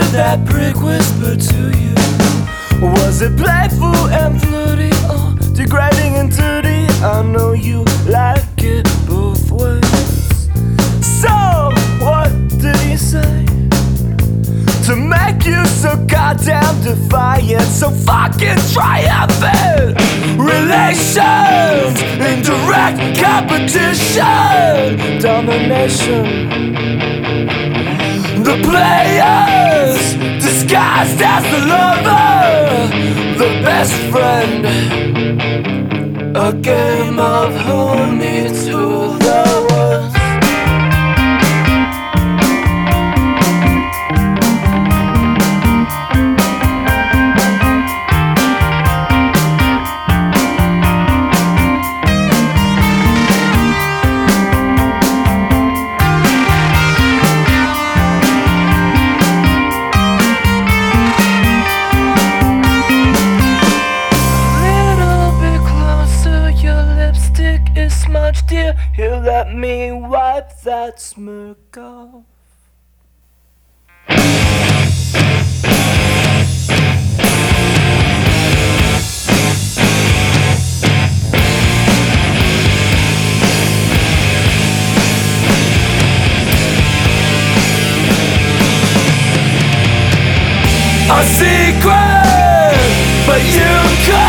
that brick whisper to you? Or was it playful and flirty or degrading and dirty? I know you like it both ways. So, what did he say to make you so goddamn defiant, so fucking triumphant? Relations, indirect competition, domination. The players disguised as the lover, the best friend. A game of who needs who the worst. Much, dear, here, let me wipe that smirk off. A secret, but you could